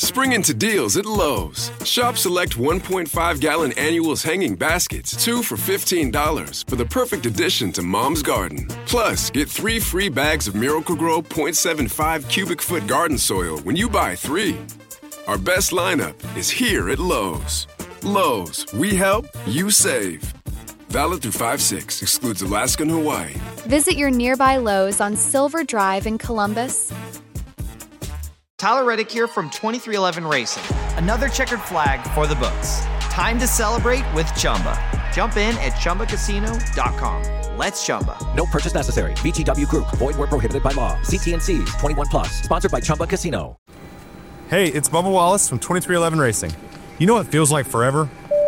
Spring into deals at Lowe's. Shop select 1.5-gallon annuals hanging baskets, 2 for $15 for the perfect addition to Mom's garden. Plus, get 3 free bags of Miracle-Gro 0.75 cubic foot garden soil when you buy 3. Our best lineup is here at Lowe's. Lowe's, we help, you save. Valid through 5/6, excludes Alaska and Hawaii. Visit your nearby Lowe's on Silver Drive in Columbus. Tyler Reddick here from 2311 Racing. Another checkered flag for the books. Time to celebrate with Chumba. Jump in at ChumbaCasino.com. Let's Chumba. No purchase necessary. VGW Group. Void where prohibited by law. See T&Cs. 21 plus. Sponsored by Chumba Casino. Hey, it's Bubba Wallace from 2311 Racing. You know what feels like forever?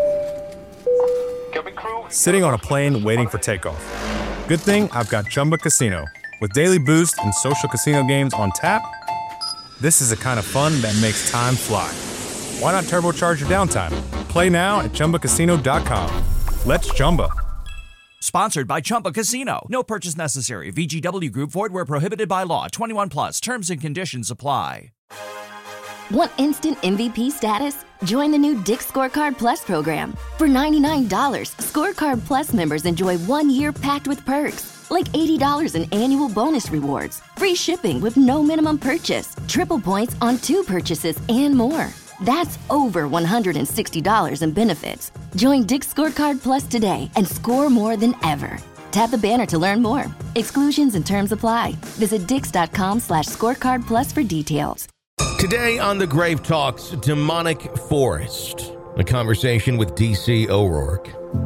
Sitting on a plane waiting for takeoff. Good thing I've got Chumba Casino. With daily boost and social casino games on tap, this is the kind of fun that makes time fly. Why not turbocharge your downtime? Play now at ChumbaCasino.com. Let's Chumba. Sponsored by Chumba Casino. No purchase necessary. VGW Group. Void where prohibited by law. 21 plus. Terms and conditions apply. Want instant MVP status? Join the new Dick's Scorecard Plus program. For $99, Scorecard Plus members enjoy 1 year packed with perks, like $80 in annual bonus rewards, free shipping with no minimum purchase, triple points on 2 purchases, and more. That's over $160 in benefits. Join Dick's Scorecard Plus today and score more than ever. Tap the banner to learn more. Exclusions and terms apply. Visit dix.com/scorecard plus for details. Today on The Grave Talks, Demonic Forest, a conversation with D.C. O'Rourke.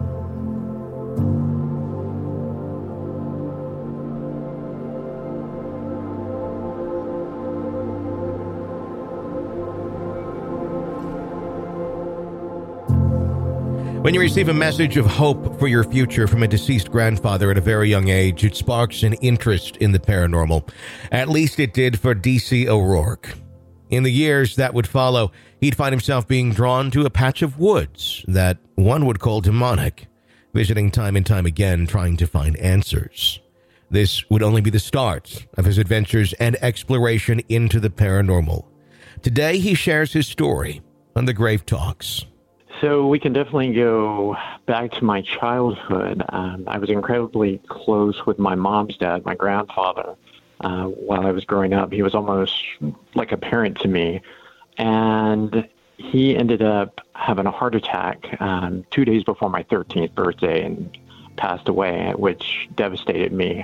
When you receive a message of hope for your future from a deceased grandfather at a very young age, it sparks an interest in the paranormal. At least it did for D.C. O'Rourke. In the years that would follow, he'd find himself being drawn to a patch of woods that one would call demonic, visiting time and time again, trying to find answers. This would only be the start of his adventures and exploration into the paranormal. Today, he shares his story on The Grave Talks. So we can definitely go back to my childhood. I was incredibly close with my mom's dad, my grandfather. While I was growing up, he was almost like a parent to me. And he ended up having a heart attack 2 days before my 13th birthday and passed away, which devastated me.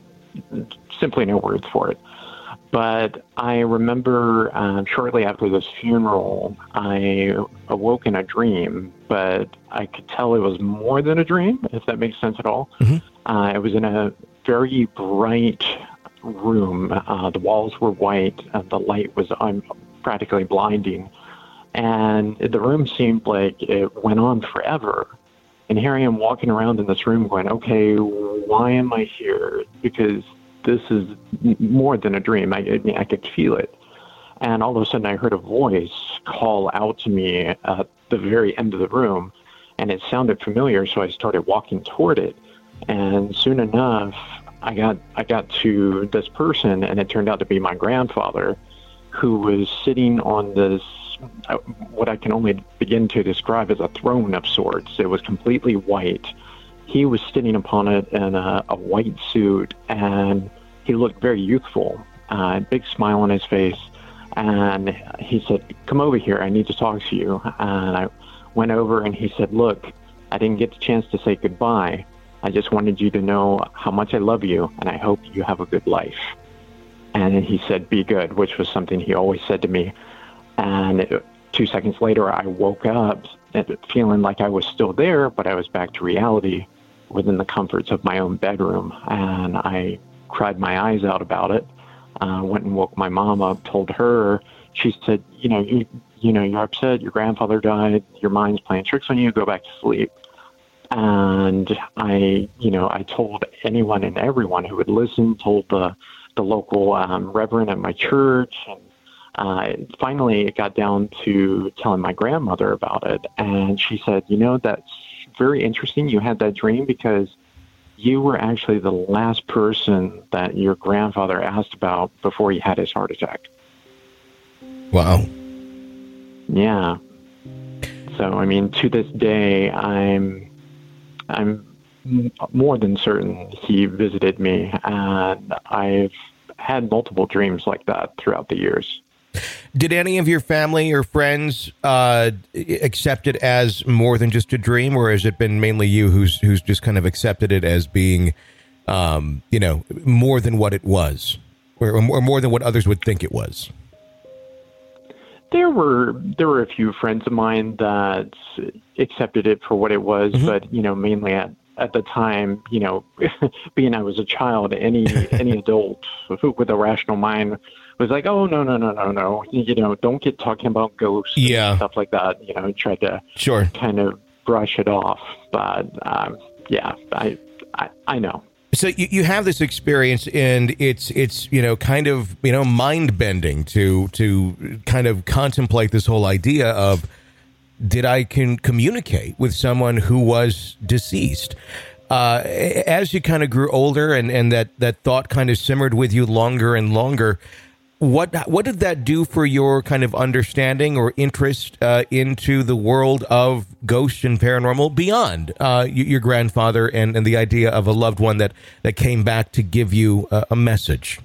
Simply no words for it. But I remember shortly after this funeral, I awoke in a dream, but I could tell it was more than a dream, if that makes sense at all. Mm-hmm. I was in a very bright room. The walls were white. The light was practically blinding. And the room seemed like it went on forever. And here I am walking around in this room going, okay, why am I here? Because this is more than a dream. I could feel it. And all of a sudden I heard a voice call out to me at the very end of the room. And it sounded familiar, so I started walking toward it. And soon enough, I got to this person, and it turned out to be my grandfather, who was sitting on this, what I can only begin to describe as a throne of sorts. It was completely white. He was sitting upon it in a white suit, and he looked very youthful, big smile on his face. And he said, "Come over here, I need to talk to you." And I went over, and he said, "Look, I didn't get the chance to say goodbye. I just wanted you to know how much I love you, and I hope you have a good life." And he said, "Be good," which was something he always said to me. And 2 seconds later, I woke up feeling like I was still there, but I was back to reality within the comforts of my own bedroom. And I cried my eyes out about it. Went and woke my mom up, told her. She said, you're upset. Your grandfather died. Your mind's playing tricks on you. Go back to sleep. And I told anyone and everyone who would listen, told the local reverend at my church. And finally, it got down to telling my grandmother about it. And she said, that's very interesting. You had that dream because you were actually the last person that your grandfather asked about before he had his heart attack. Wow. Yeah. So, I mean, to this day, I'm more than certain he visited me, and I've had multiple dreams like that throughout the years. Did any of your family or friends accept it as more than just a dream, or has it been mainly you who's just kind of accepted it as being, more than what it was, or more than what others would think it was? There were a few friends of mine that accepted it for what it was, but mainly at the time, being I was a child, any adult with a rational mind was like, oh, no, don't get talking about ghosts and stuff like that. Tried to kind of brush it off. But I know. So you have this experience, and it's kind of mind bending to kind of contemplate this whole idea of, did I can communicate with someone who was deceased? As you kind of grew older and that thought kind of simmered with you longer and longer, what did that do for your kind of understanding or interest into the world of ghosts and paranormal beyond your grandfather and the idea of a loved one that came back to give you a message?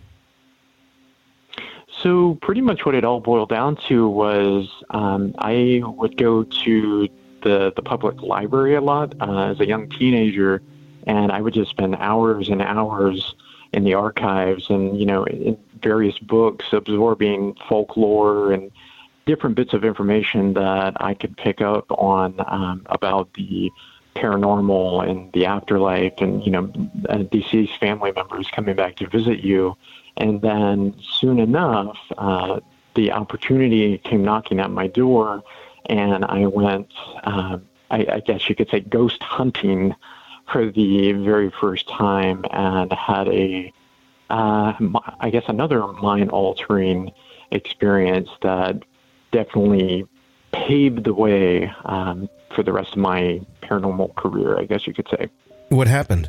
So pretty much what it all boiled down to was I would go to the public library a lot as a young teenager, and I would just spend hours and hours in the archives and, in various books absorbing folklore and different bits of information that I could pick up on about the paranormal and the afterlife and, deceased family members coming back to visit you. And then soon enough, the opportunity came knocking at my door, and I went, I guess you could say, ghost hunting for the very first time, and had another mind-altering experience that definitely paved the way for the rest of my paranormal career, I guess you could say. What happened?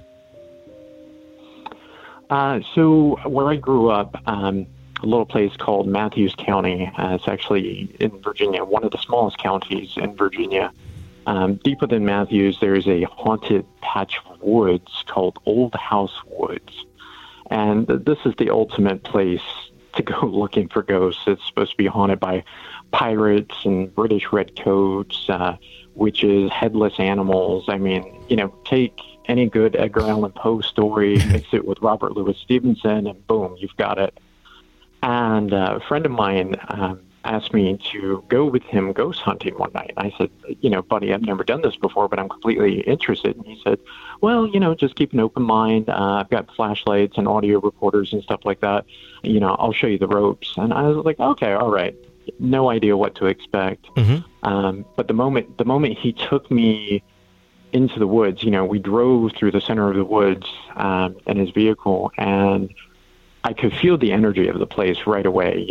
So where I grew up, a little place called Matthews County. It's actually in Virginia, one of the smallest counties in Virginia. Deep within Matthews, there's a haunted patch of woods called Old House Woods. And this is the ultimate place to go looking for ghosts. It's supposed to be haunted by pirates and British redcoats, witches, headless animals. I mean, take any good Edgar Allan Poe story, mix it with Robert Louis Stevenson, and boom, you've got it. And a friend of mine asked me to go with him ghost hunting one night. And I said, buddy, I've never done this before, but I'm completely interested. And he said, well, just keep an open mind. I've got flashlights and audio recorders and stuff like that. I'll show you the ropes. And I was like, okay, all right. No idea what to expect. But the moment he took me into the woods, we drove through the center of the woods in his vehicle, and I could feel the energy of the place right away.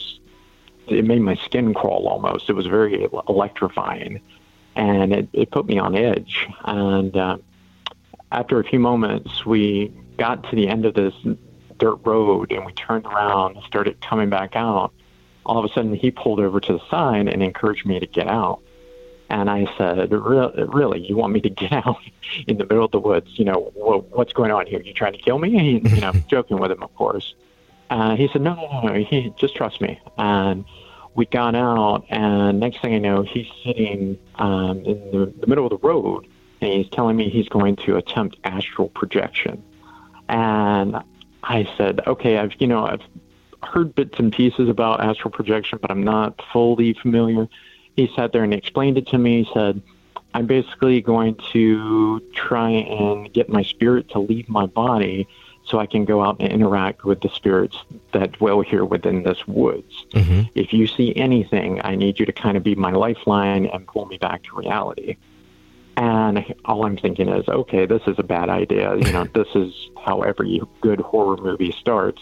It made my skin crawl almost. It was very electrifying, and it put me on edge. And after a few moments, we got to the end of this dirt road, and we turned around and started coming back out. All of a sudden, he pulled over to the side and encouraged me to get out. And I said, really, you want me to get out in the middle of the woods? What's going on here? You trying to kill me? Joking with him, of course. He said, no, just trust me. And we got out, and next thing I know, he's sitting in the middle of the road, and he's telling me he's going to attempt astral projection. And I said, okay, I've heard bits and pieces about astral projection, but I'm not fully familiar. He sat there and explained it to me. He said, I'm basically going to try and get my spirit to leave my body so I can go out and interact with the spirits that dwell here within this woods. If you see anything, I need you to kind of be my lifeline and pull me back to reality. And all I'm thinking is, okay, this is a bad idea. This is how every good horror movie starts.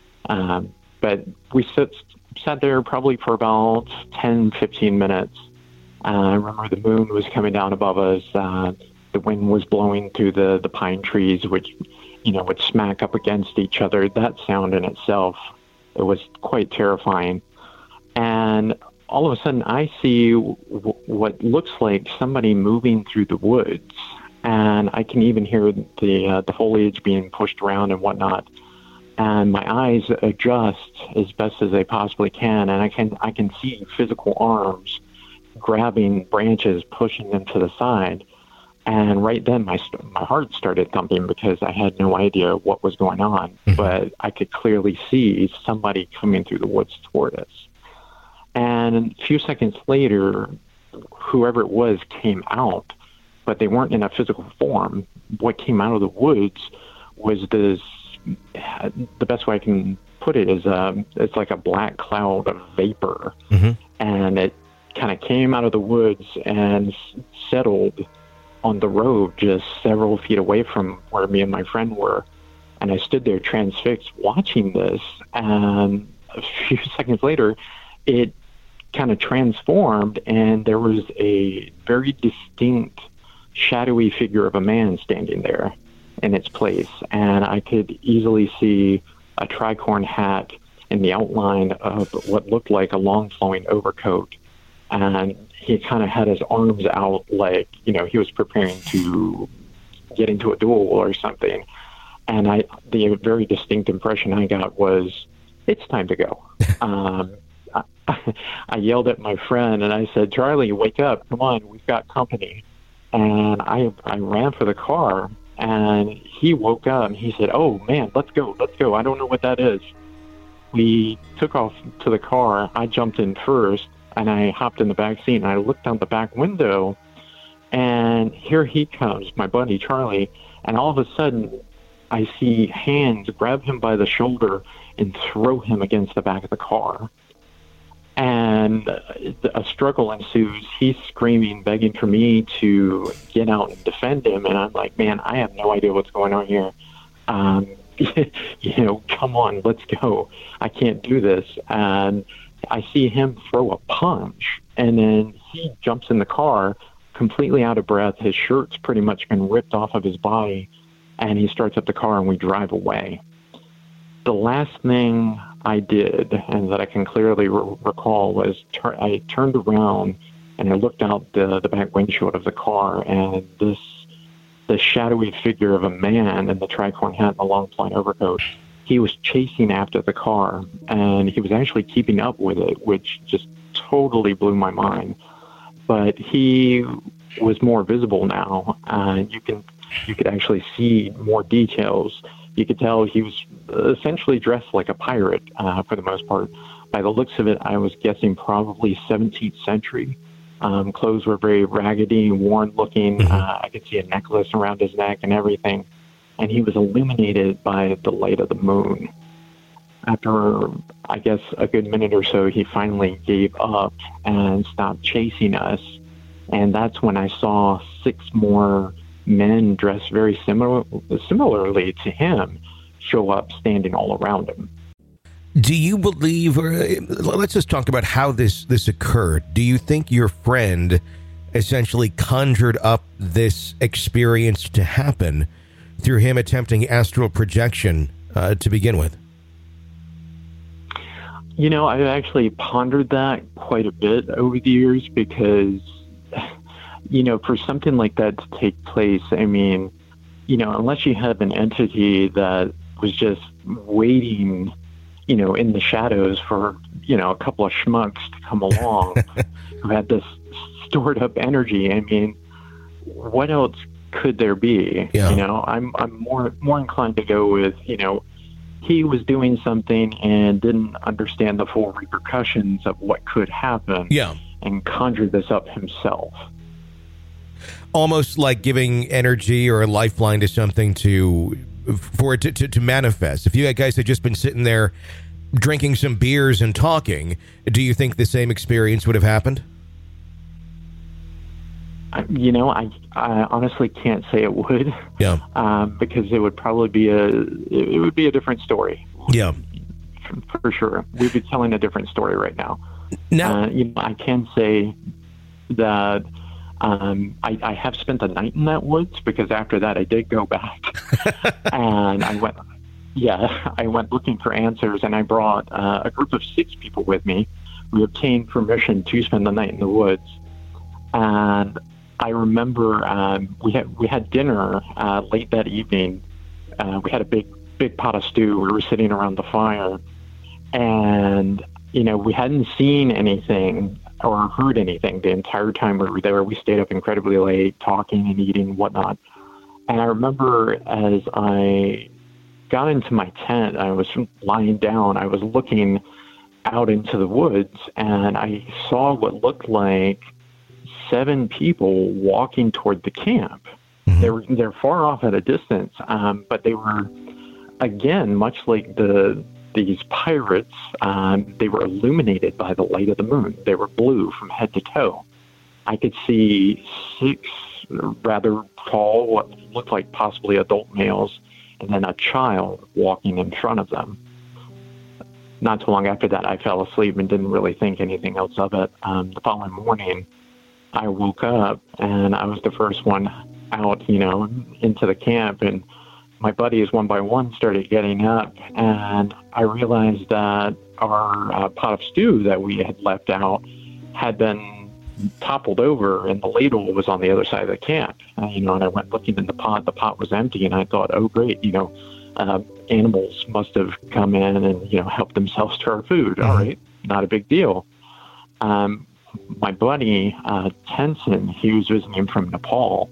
But we sat there probably for about 10, 15 minutes. I remember the moon was coming down above us. The wind was blowing through the pine trees, which, would smack up against each other. That sound in itself, it was quite terrifying. And all of a sudden I see what looks like somebody moving through the woods, and I can even hear the foliage being pushed around and whatnot. And my eyes adjust as best as they possibly can, and I can see physical arms grabbing branches, pushing them to the side. And right then, my heart started thumping because I had no idea what was going on, but I could clearly see somebody coming through the woods toward us. And a few seconds later, whoever it was came out, but they weren't in a physical form. What came out of the woods was this, the best way I can put it is it's like a black cloud of vapor. And it kind of came out of the woods and settled on the road just several feet away from where me and my friend were. And I stood there transfixed watching this. And a few seconds later, it kind of transformed, and there was a very distinct shadowy figure of a man standing there in its place. And I could easily see a tricorn hat in the outline of what looked like a long flowing overcoat. And he kind of had his arms out like, he was preparing to get into a duel or something. And the very distinct impression I got was, it's time to go. I yelled at my friend and I said, Charlie, wake up. Come on, we've got company. And I ran for the car, and he woke up and he said, oh man, let's go. I don't know what that is. We took off to the car. I jumped in first, and I hopped in the back seat, and I looked out the back window, and here he comes, my buddy Charlie, and all of a sudden I see hands grab him by the shoulder and throw him against the back of the car. And a struggle ensues. He's screaming, begging for me to get out and defend him. And I'm like, man, I have no idea what's going on here. Come on, let's go. I can't do this. And I see him throw a punch, and then he jumps in the car completely out of breath. His shirt's pretty much been ripped off of his body, and he starts up the car, and we drive away. The last thing I did, and that I can clearly recall, was I turned around and I looked out the back windshield of the car, and the shadowy figure of a man in the tricorn hat and the long flowing overcoat, he was chasing after the car, and he was actually keeping up with it, which just totally blew my mind. But he was more visible now, and you could actually see more details. You could tell he was essentially dressed like a pirate for the most part. By the looks of it, I was guessing probably 17th century. Clothes were very raggedy, worn-looking. I could see a necklace around his neck and everything. And he was illuminated by the light of the moon. After, I guess, a good minute or so, he finally gave up and stopped chasing us. And that's when I saw 6 more men dressed very similarly to him show up, standing all around him. Do you believe, or let's just talk about how this occurred. Do you think your friend essentially conjured up this experience to happen through him attempting astral projection to begin with? I've actually pondered that quite a bit over the years because, for something like that to take place, I mean, unless you have an entity that was just waiting, in the shadows for, a couple of schmucks to come along who had this stored up energy, I mean, what else could there be? Yeah. I'm more inclined to go with, he was doing something and didn't understand the full repercussions of what could happen. Yeah. And conjured this up himself. Almost like giving energy or a lifeline to something for it to manifest. If you guys had just been sitting there drinking some beers and talking, do you think the same experience would have happened? I honestly can't say it would. Yeah. Because it would probably be a different story. Yeah. For sure. We'd be telling a different story right now. Now, I can say that I have spent the night in that woods, because after that I did go back and I went looking for answers, and I brought a group of 6 people with me we obtained permission to spend the night in the woods. And I remember we had dinner late that evening. We had a big pot of stew. We were sitting around the fire, and we hadn't seen anything or heard anything the entire time we were there. We stayed up incredibly late, talking and eating and whatnot. And I remember as I got into my tent, I was lying down. I was looking out into the woods, and I saw what looked like 7 people walking toward the camp. Mm-hmm. They're far off at a distance, but they were, again, much like these pirates. They were illuminated by the light of the moon. They were blue from head to toe. I could see 6 rather tall, what looked like possibly adult males, and then a child walking in front of them. Not too long after that, I fell asleep and didn't really think anything else of it. The following morning, I woke up, and I was the first one out, into the camp, and my buddies one by one started getting up, and I realized that our pot of stew that we had left out had been toppled over, and the ladle was on the other side of the camp. And I went looking in the pot was empty, and I thought, oh, great, animals must have come in and, helped themselves to our food. Mm-hmm. All right, not a big deal. My buddy, Tenson, he was visiting from Nepal.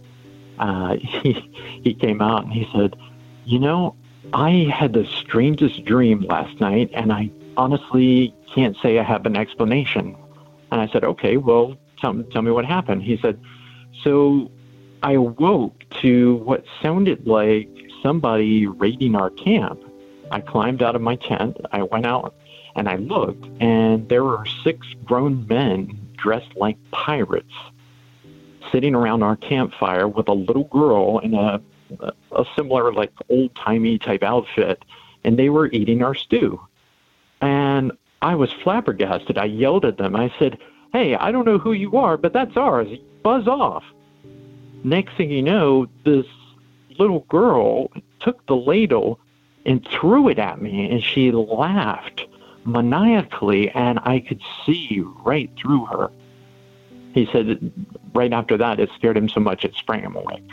He came out and he said, I had the strangest dream last night, and I honestly can't say I have an explanation. And I said, okay, well, tell me what happened. He said, so I awoke to what sounded like somebody raiding our camp. I climbed out of my tent. I went out and I looked, and there were 6 grown men dressed like pirates sitting around our campfire with a little girl in a similar, like, old-timey type outfit, and they were eating our stew. And I was flabbergasted. I yelled at them. I said, hey, I don't know who you are, but that's ours. Buzz off. Next thing you know, this little girl took the ladle and threw it at me, and she laughed maniacally, and I could see right through her. He said right after that, it scared him so much it sprang him awake.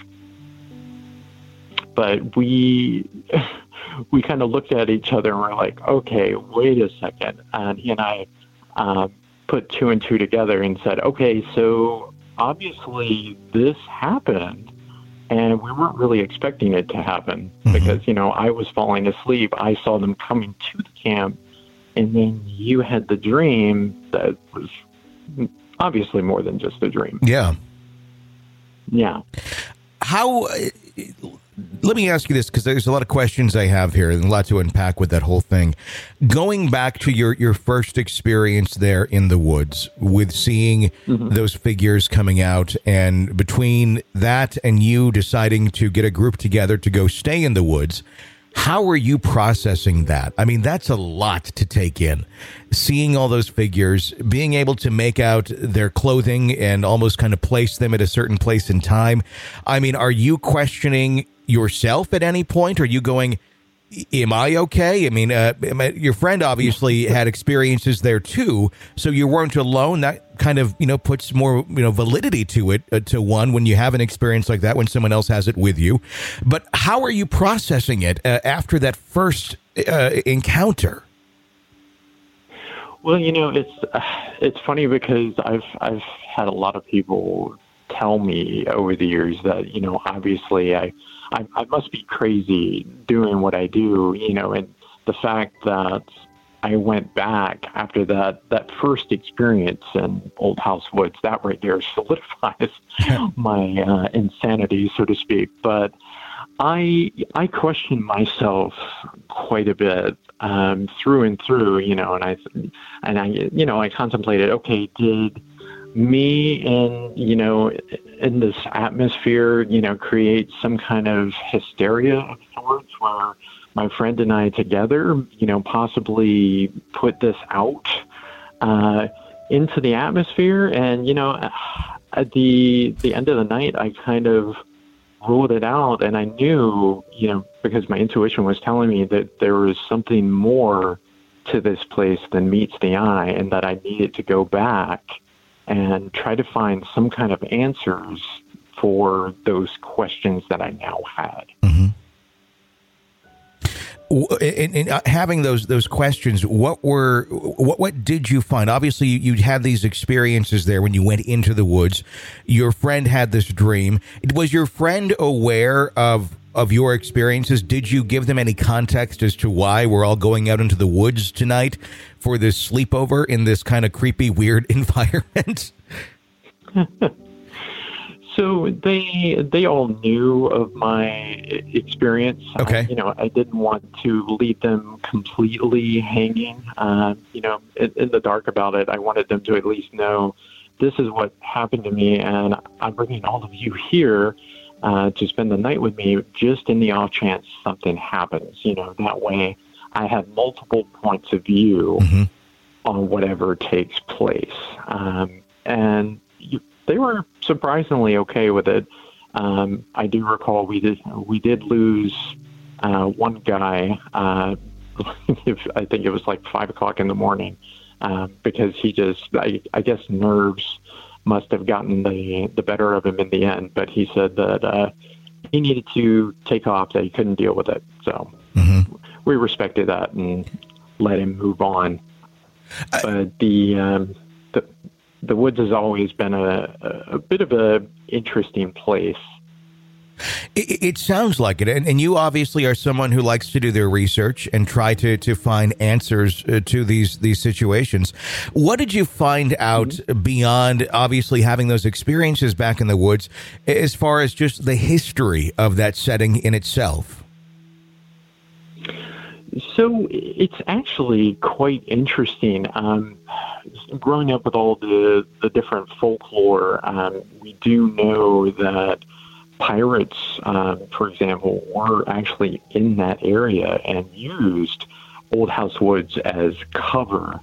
But we kind of looked at each other and we're like, okay, wait a second. And he and I put 2 and 2 together and said, okay, so obviously this happened, and we weren't really expecting it to happen. Mm-hmm. Because, I was falling asleep. I saw them coming to the camp, and then you had the dream that was obviously more than just a dream. Yeah. Yeah. How... Let me ask you this, because there's a lot of questions I have here and a lot to unpack with that whole thing. Going back to your first experience there in the woods with seeing mm-hmm. those figures coming out, and between that and you deciding to get a group together to go stay in the woods, how are you processing that? I mean, that's a lot to take in. Seeing all those figures, being able to make out their clothing and almost kind of place them at a certain place in time. I mean, are you questioning yourself at any point? Are you going, am I okay? I mean, your friend obviously had experiences there too, so you weren't alone. That kind of, puts more, validity to it, to one, when you have an experience like that, when someone else has it with you. But how are you processing it after that first encounter? Well, it's funny because I've had a lot of people tell me over the years that, obviously I must be crazy doing what I do, and the fact that I went back after that first experience in Old House Woods, that right there solidifies my insanity, so to speak. But I question myself quite a bit through and through, and I contemplated, okay, did me in this atmosphere, create some kind of hysteria of sorts where my friend and I together, possibly put this out into the atmosphere. And, at the end of the night, I kind of ruled it out, and I knew, because my intuition was telling me that there was something more to this place than meets the eye, and that I needed to go back and try to find some kind of answers for those questions that I now had. Mm-hmm. In having those questions, what did you find? Obviously, you had these experiences there when you went into the woods. Your friend had this dream. Was your friend aware of your experiences? Did you give them any context as to why we're all going out into the woods tonight for this sleepover in this kind of creepy, weird environment? So they all knew of my experience. Okay. I didn't want to leave them completely hanging, in the dark about it. I wanted them to at least know this is what happened to me, and I'm bringing all of you here to spend the night with me just in the off chance something happens. That way I have multiple points of view on whatever takes place. They were surprisingly okay with it. I do recall we did lose one guy. I think it was like 5 o'clock in the morning because he just, I guess nerves must have gotten the better of him in the end. But he said that he needed to take off, that he couldn't deal with it. So we respected that and let him move on. But the woods has always been a bit of a interesting place. It sounds like it. And you obviously are someone who likes to do their research and try to find answers to these situations. What did you find out beyond obviously having those experiences back in the woods, as far as just the history of that setting in itself? So it's actually quite interesting. Growing up with all the different folklore, we do know that pirates, for example, were actually in that area and used Old House Woods as cover.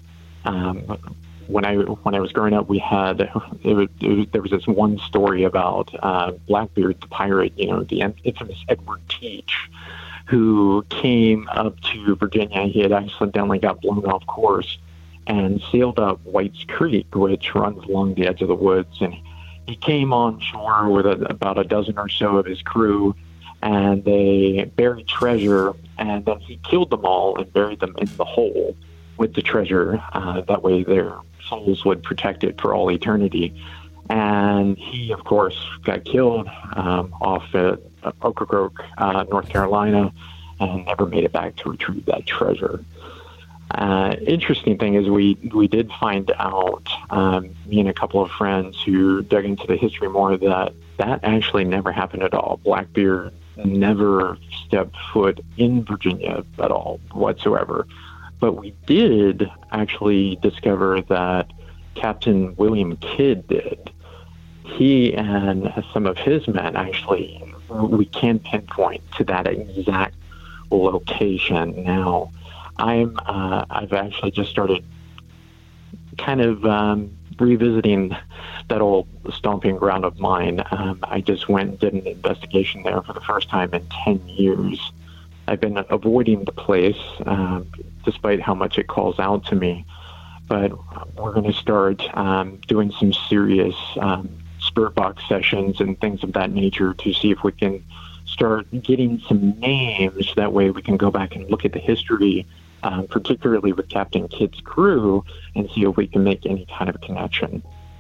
When I was growing up, we had there was this one story about Blackbeard the pirate, the infamous Edward Teach, who came up to Virginia. He had accidentally got blown off course and sailed up White's Creek, which runs along the edge of the woods. And he came on shore with about a dozen or so of his crew, and they buried treasure, and then he killed them all and buried them in the hole with the treasure. That way their souls would protect it for all eternity. And he, of course, got killed off at Ocracoke, North Carolina, and never made it back to retrieve that treasure. Interesting thing is we did find out, me and a couple of friends who dug into the history more, that actually never happened at all. Blackbeard never stepped foot in Virginia at all whatsoever. But we did actually discover that Captain William Kidd did. He and some of his men actually, we can pinpoint to that exact location now. I've actually just started kind of revisiting that old stomping ground of mine. I just went and did an investigation there for the first time in 10 years. I've been avoiding the place, despite how much it calls out to me. But we're going to start doing some serious spirit box sessions and things of that nature to see if we can start getting some names. That way we can go back and look at the history, particularly with Captain Kidd's crew, and see if we can make any kind of connection.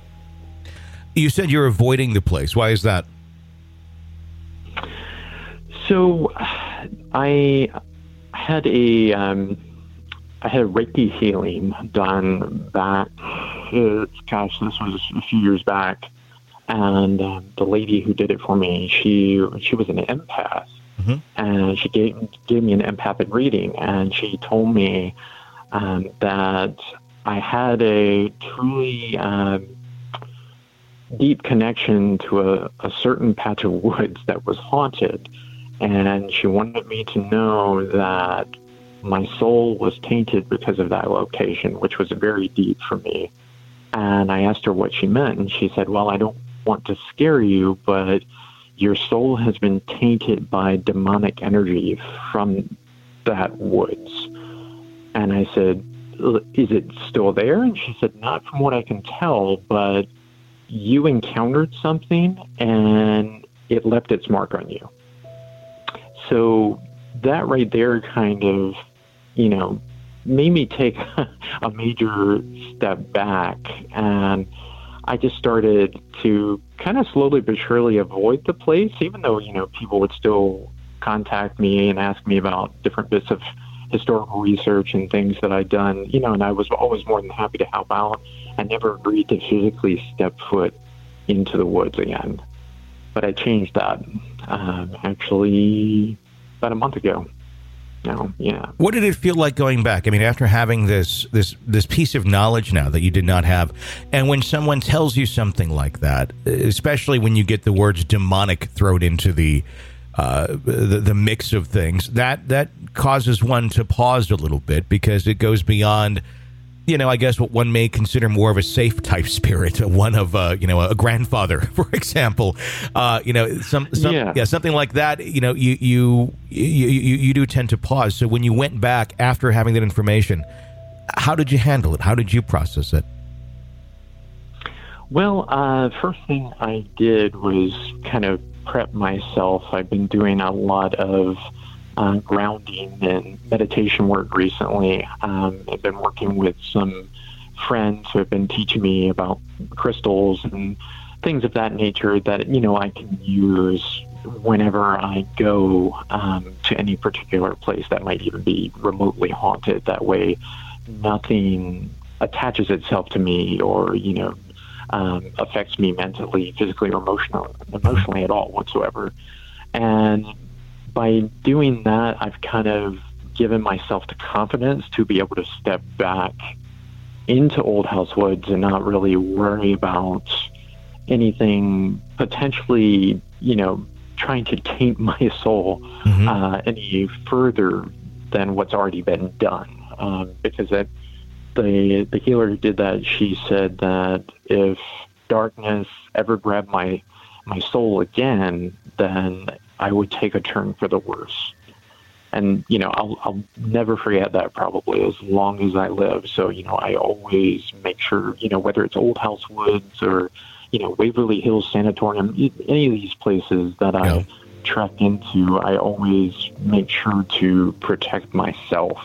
You said you're avoiding the place. Why is that? So I had a Reiki healing done back, this was a few years back, and the lady who did it for me, she was an empath, and she gave me an empathic reading, and she told me that I had a truly deep connection to a certain patch of woods that was haunted, and she wanted me to know that my soul was tainted because of that location, which was very deep for me. And I asked her what she meant, and she said, well, I don't want to scare you, but your soul has been tainted by demonic energy from that woods. And I said, is it still there? And she said, not from what I can tell, but you encountered something and it left its mark on you. So that right there kind of, made me take a major step back. And I just started to kind of slowly but surely avoid the place, even though, people would still contact me and ask me about different bits of historical research and things that I'd done, and I was always more than happy to help out. I never agreed to physically step foot into the woods again. But I changed that actually about a month ago. Now, yeah. What did it feel like going back? I mean, after having this piece of knowledge now that you did not have, and when someone tells you something like that, especially when you get the words demonic thrown into the mix of things, that causes one to pause a little bit, because it goes beyond, I guess what one may consider more of a safe type spirit, one of a grandfather, for example, something like that. You do tend to pause. So when you went back after having that information, how did you handle it? How did you process it? Well, first thing I did was kind of prep myself. I've been doing a lot of grounding and meditation work recently. I've been working with some friends who have been teaching me about crystals and things of that nature that, I can use whenever I go to any particular place that might even be remotely haunted. That way, nothing attaches itself to me or, affects me mentally, physically, or emotionally at all whatsoever. And by doing that, I've kind of given myself the confidence to be able to step back into Old House Woods and not really worry about anything potentially, trying to taint my soul any further than what's already been done. Because the healer who did that, she said that if darkness ever grabbed my soul again, then I would take a turn for the worse. And, I'll never forget that probably as long as I live. So, I always make sure, whether it's Old House Woods or, Waverly Hills Sanatorium, any of these places that I trek into, I always make sure to protect myself.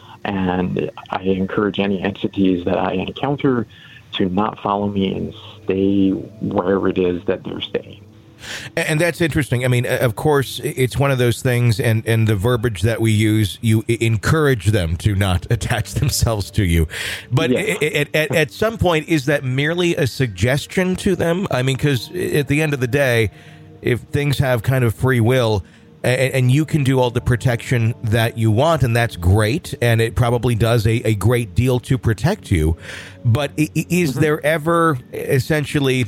And I encourage any entities that I encounter to not follow me and stay wherever it is that they're staying. And that's interesting. I mean, of course, it's one of those things, and the verbiage that we use, you encourage them to not attach themselves to you. But at some point, is that merely a suggestion to them? I mean, because at the end of the day, if things have kind of free will, and you can do all the protection that you want, and that's great, and it probably does a great deal to protect you. But is there ever essentially,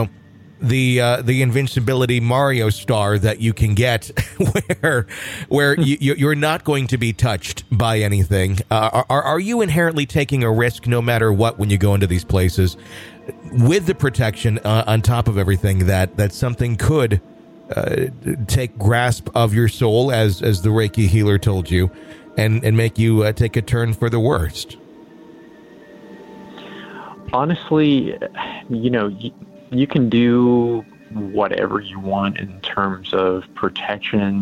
the invincibility Mario star that you can get where you're not going to be touched by anything? Are you inherently taking a risk no matter what when you go into these places with the protection on top of everything that something could take grasp of your soul, as the Reiki healer told you, and make you take a turn for the worst? Honestly, you can do whatever you want in terms of protection,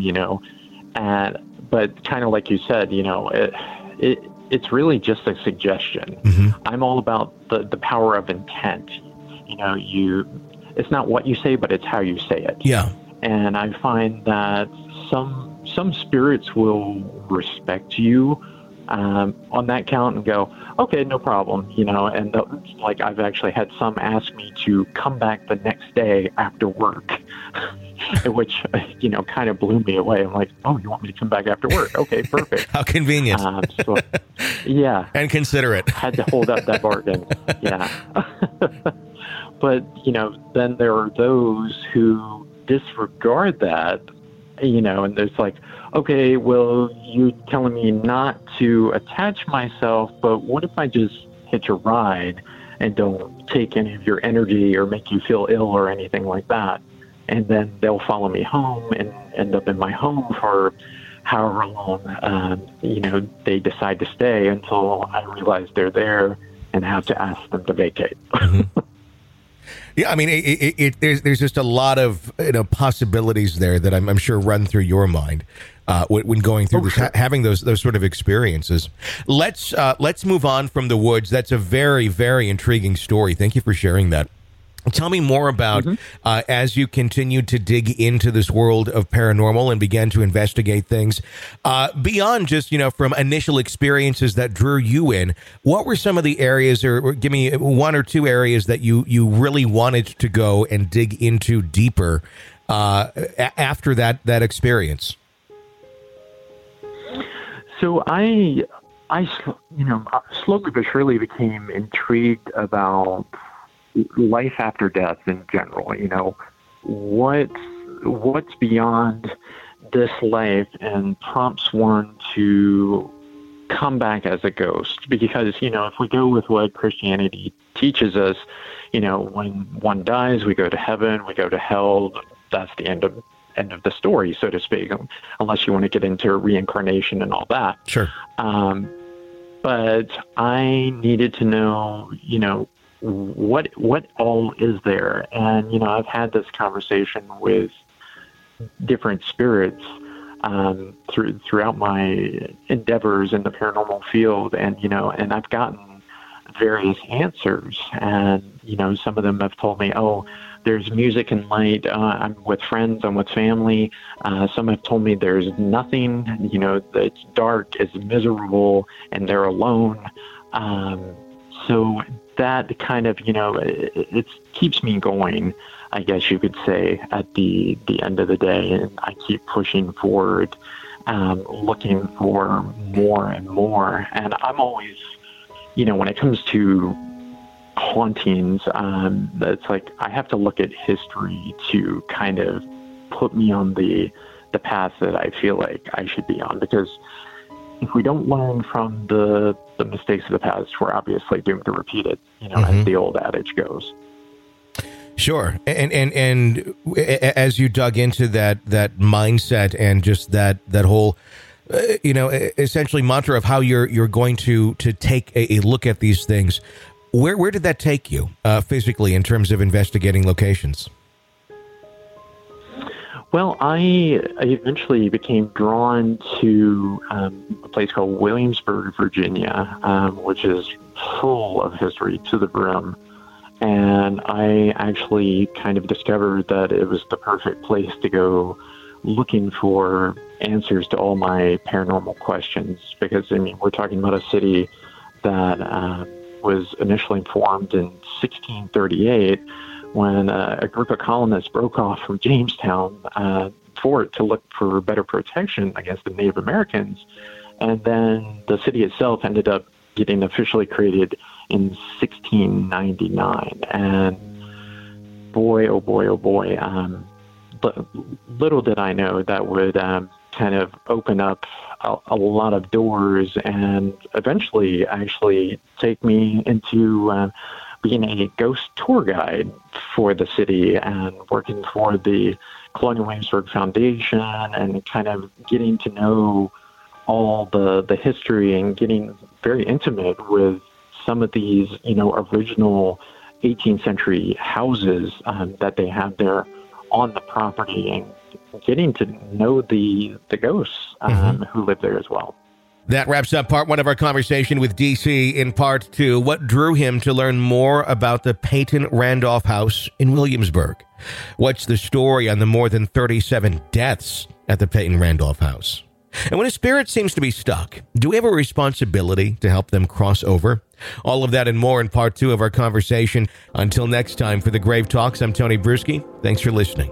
but kind of like you said, it's really just a suggestion. I'm all about the power of intent. It's not what you say, but it's how you say it. Yeah. And I find that some spirits will respect you on that count and go, okay, no problem, and like I've actually had some ask me to come back the next day after work, which, kind of blew me away. I'm like, oh, you want me to come back after work? Okay, perfect. How convenient. So, yeah. And considerate. Had to hold up that bargain. Yeah. But, then there are those who disregard that, and there's like, okay, well, you're telling me not to attach myself, but what if I just hitch a ride and don't take any of your energy or make you feel ill or anything like that? And then they'll follow me home and end up in my home for however long, they decide to stay until I realize they're there and have to ask them to vacate. Mm-hmm. Yeah, I mean, there's just a lot of possibilities there that I'm sure run through your mind when going through this, having those sort of experiences. Let's move on from the woods. That's a very, very intriguing story. Thank you for sharing that. Tell me more about as you continued to dig into this world of paranormal and began to investigate things beyond just, from initial experiences that drew you in. What were some of the areas, or give me one or two areas that you really wanted to go and dig into deeper after that experience? So I slowly but surely became intrigued about life after death in general. What's beyond this life, and prompts one to come back as a ghost. Because, if we go with what Christianity teaches us, when one dies, we go to heaven, we go to hell. That's the end of the story, so to speak, unless you want to get into reincarnation and all that. Sure. But I needed to know, what all is there? And, I've had this conversation with different spirits throughout my endeavors in the paranormal field. And, and I've gotten various answers. And, some of them have told me, oh, there's music and light. I'm with friends, I'm with family. Some have told me there's nothing, it's dark, it's miserable, and they're alone. So that kind of, it keeps me going, I guess you could say, at the end of the day. And I keep pushing forward, looking for more and more. And I'm always, when it comes to hauntings, it's like I have to look at history to kind of put me on the path that I feel like I should be on. Because if we don't learn from the mistakes of the past, we're obviously doomed to repeat it, as the old adage goes. Sure. And as you dug into that mindset and just that whole, essentially mantra of how you're going to take a look at these things, where did that take you physically in terms of investigating locations? Well, I eventually became drawn to a place called Williamsburg, Virginia, which is full of history to the brim. And I actually kind of discovered that it was the perfect place to go looking for answers to all my paranormal questions. Because, we're talking about a city that was initially formed in 1638, when a group of colonists broke off from Jamestown fort to look for better protection against the Native Americans. And then the city itself ended up getting officially created in 1699. And boy, oh boy, oh boy, little did I know that would kind of open up a lot of doors and eventually actually take me into being a ghost tour guide for the city and working for the Colonial Williamsburg Foundation and kind of getting to know all the history and getting very intimate with some of these, original 18th century houses that they have there on the property, and getting to know the ghosts who live there as well. That wraps up part one of our conversation with DC. In part two, what drew him to learn more about the Peyton Randolph House in Williamsburg? What's the story on the more than 37 deaths at the Peyton Randolph House? And when a spirit seems to be stuck, do we have a responsibility to help them cross over? All of that and more in part two of our conversation. Until next time, for the Grave Talks, I'm Tony Bruschi. Thanks for listening.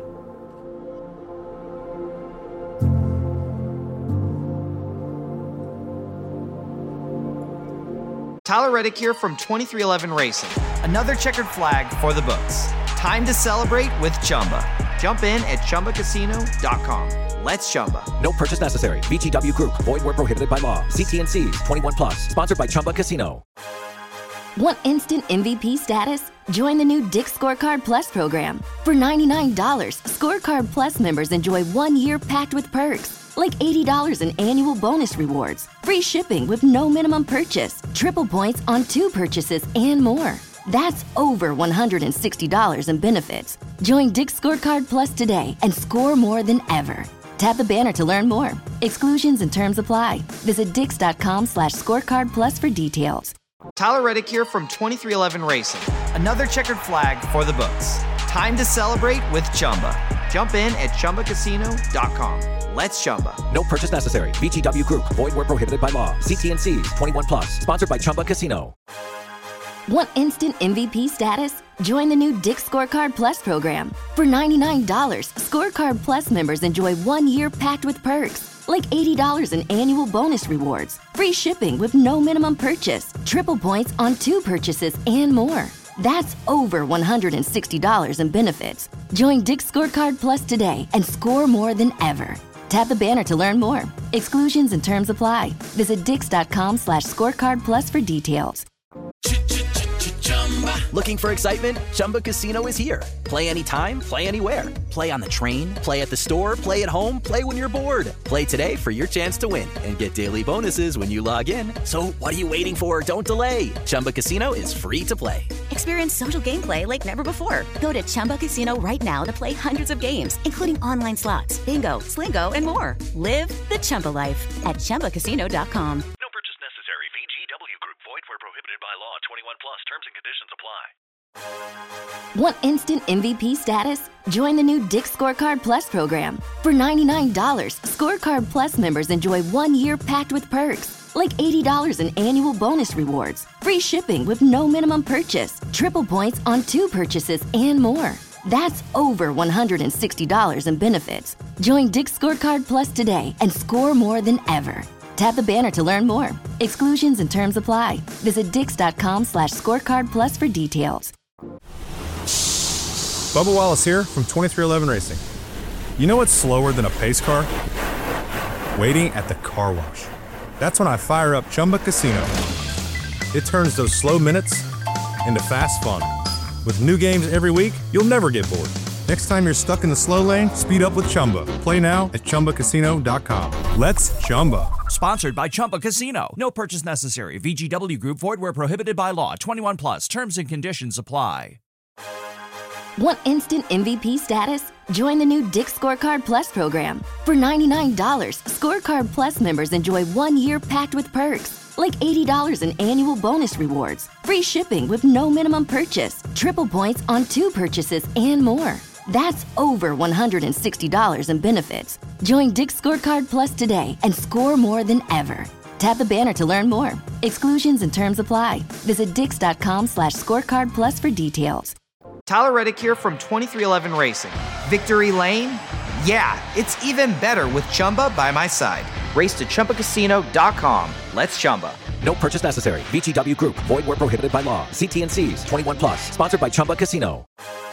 Tyler Reddick here from 2311 Racing. Another checkered flag for the books. Time to celebrate with Chumba. Jump in at ChumbaCasino.com. Let's Chumba. No purchase necessary. VGW Group. Void where prohibited by law. See T&Cs. 21 plus. Sponsored by Chumba Casino. Want instant MVP status? Join the new Dick's Scorecard Plus program. For $99, Scorecard Plus members enjoy 1 year packed with perks, like $80 in annual bonus rewards, free shipping with no minimum purchase, triple points on 2 purchases, and more. That's over $160 in benefits. Join Dick's Scorecard Plus today and score more than ever. Tap the banner to learn more. Exclusions and terms apply. Visit dix.com/scorecard plus for details. Tyler Reddick here from 2311 Racing. Another checkered flag for the books. Time to celebrate with Chumba. Jump in at ChumbaCasino.com. Let's Chumba. No purchase necessary. VGW Group. Void where prohibited by law. See T&Cs. 21 plus. Sponsored by Chumba Casino. Want instant MVP status? Join the new Dick's Scorecard Plus program. For $99, Scorecard Plus members enjoy 1 year packed with perks, like $80 in annual bonus rewards, free shipping with no minimum purchase, triple points on 2 purchases, and more. That's over $160 in benefits. Join Dick's Scorecard Plus today and score more than ever. Tap the banner to learn more. Exclusions and terms apply. Visit dix.com/scorecard plus for details. Looking for excitement? Chumba Casino is here. Play anytime, play anywhere. Play on the train, play at the store, play at home, play when you're bored. Play today for your chance to win and get daily bonuses when you log in. So what are you waiting for? Don't delay. Chumba Casino is free to play. Experience social gameplay like never before. Go to Chumba Casino right now to play hundreds of games, including online slots, bingo, Slingo, and more. Live the Chumba life at ChumbaCasino.com. No purchase necessary. VGW Group. Void where prohibited by law. 21 plus. Terms and conditions apply. Want instant MVP status? Join the new Dick's Scorecard Plus program. For $99, Scorecard Plus members enjoy 1 year packed with perks, like $80 in annual bonus rewards, free shipping with no minimum purchase, triple points on 2 purchases, and more. That's over $160 in benefits. Join Dick's Scorecard Plus today and score more than ever. Tap the banner to learn more. Exclusions and terms apply. Visit dix.com/scorecard plus for details. Bubba Wallace here from 2311 Racing. You know what's slower than a pace car? Waiting at the car wash. That's when I fire up Chumba Casino. It turns those slow minutes into fast fun. With new games every week, you'll never get bored. Next time you're stuck in the slow lane, speed up with Chumba. Play now at ChumbaCasino.com. Let's Chumba. Sponsored by Chumba Casino. No purchase necessary. VGW Group. Void where prohibited by law. 21 plus. Terms and conditions apply. Want instant MVP status? Join the new Dick's Scorecard Plus program. For $99, Scorecard Plus members enjoy 1 year packed with perks, like $80 in annual bonus rewards, free shipping with no minimum purchase, triple points on 2 purchases, and more. That's over $160 in benefits. Join Dick's Scorecard Plus today and score more than ever. Tap the banner to learn more. Exclusions and terms apply. Visit dix.com/scorecard plus for details. Tyler Reddick here from 2311 Racing. Victory Lane? Yeah, it's even better with Chumba by my side. Race to ChumbaCasino.com. Let's Chumba. No purchase necessary. VGW Group. Void where prohibited by law. See T&Cs. 21 plus. Sponsored by Chumba Casino.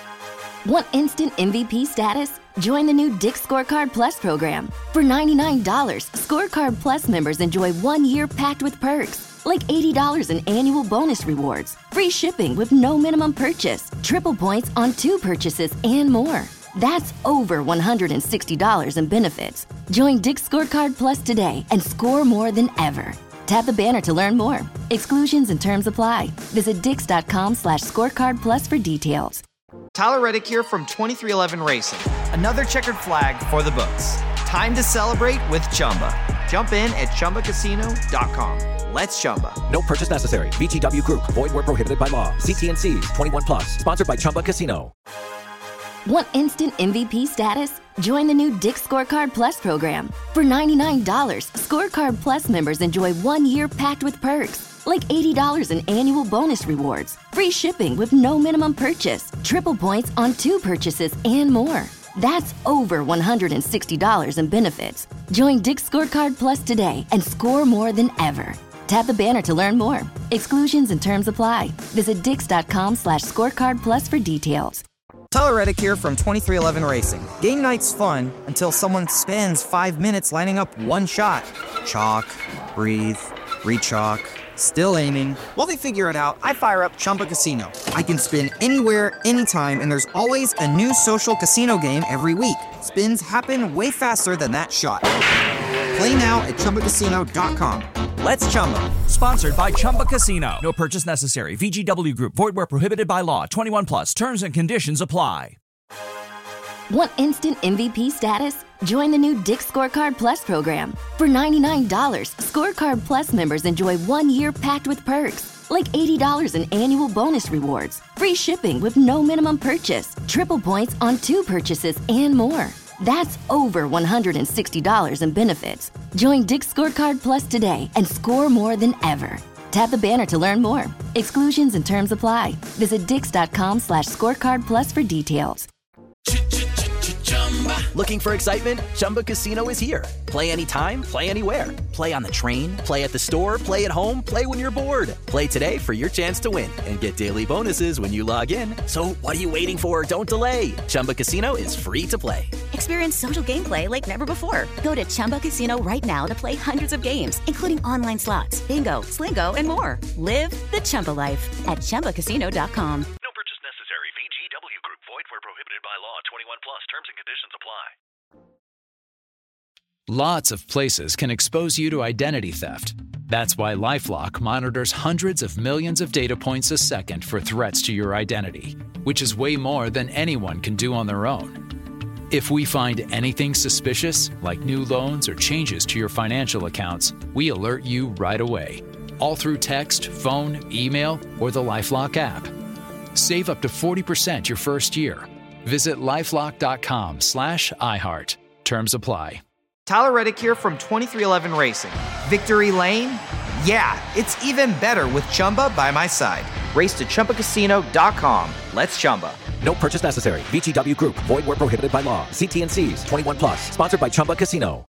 Want instant MVP status? Join the new Dick's Scorecard Plus program. For $99, Scorecard Plus members enjoy 1 year packed with perks, like $80 in annual bonus rewards, free shipping with no minimum purchase, triple points on 2 purchases, and more. That's over $160 in benefits. Join Dick's Scorecard Plus today and score more than ever. Tap the banner to learn more. Exclusions and terms apply. Visit dix.com/scorecard plus for details. Tyler Reddick here from 2311 Racing. Another checkered flag for the books. Time to celebrate with Chumba. Jump in at ChumbaCasino.com. Let's Chumba. No purchase necessary. VGW Group. Void where prohibited by law. See T&Cs. 21 plus. Sponsored by Chumba Casino. Want instant MVP status? Join the new Dick's Scorecard Plus program. For $99, Scorecard Plus members enjoy 1 year packed with perks, like $80 in annual bonus rewards, free shipping with no minimum purchase, triple points on 2 purchases, and more. That's over $160 in benefits. Join Dick's Scorecard Plus today and score more than ever. Tap the banner to learn more. Exclusions and terms apply. Visit dix.com/scorecard plus for details. Tyler Reddick here from 2311 Racing. Game night's fun until someone spends 5 minutes lining up one shot. Chalk, breathe, re-chalk, still aiming. While they figure it out, I fire up Chumba Casino. I can spin anywhere, anytime, and there's always a new social casino game every week. Spins happen way faster than that shot. Play now at ChumbaCasino.com. Let's Chumba. Sponsored by Chumba Casino. No purchase necessary. VGW Group. Void where prohibited by law. 21 plus. Terms and conditions apply. Want instant MVP status? Join the new Dick's Scorecard Plus program. For $99, Scorecard Plus members enjoy 1 year packed with perks, like $80 in annual bonus rewards, free shipping with no minimum purchase, triple points on 2 purchases, and more. That's over $160 in benefits. Join Dick's Scorecard Plus today and score more than ever. Tap the banner to learn more. Exclusions and terms apply. Visit dix.com/scorecard plus for details. Looking for excitement? Chumba Casino is here. Play anytime, play anywhere. Play on the train, play at the store, play at home, play when you're bored. Play today for your chance to win and get daily bonuses when you log in. So what are you waiting for? Don't delay. Chumba Casino is free to play. Experience social gameplay like never before. Go to Chumba Casino right now to play hundreds of games, including online slots, bingo, Slingo, and more. Live the Chumba life at ChumbaCasino.com. No purchase necessary. VGW Group. Void where prohibited by law. 21 plus. Terms and conditions apply. Lots of places can expose you to identity theft. That's why LifeLock monitors hundreds of millions of data points a second for threats to your identity, which is way more than anyone can do on their own. If we find anything suspicious, like new loans or changes to your financial accounts, we alert you right away, all through text, phone, email, or the LifeLock app. Save up to 40% your first year. Visit LifeLock.com/iHeart. Terms apply. Tyler Reddick here from 2311 Racing. Victory Lane? Yeah, it's even better with Chumba by my side. Race to ChumbaCasino.com. Let's Chumba. No purchase necessary. VGW Group. Void where prohibited by law. See T&Cs. 21 plus. Sponsored by Chumba Casino.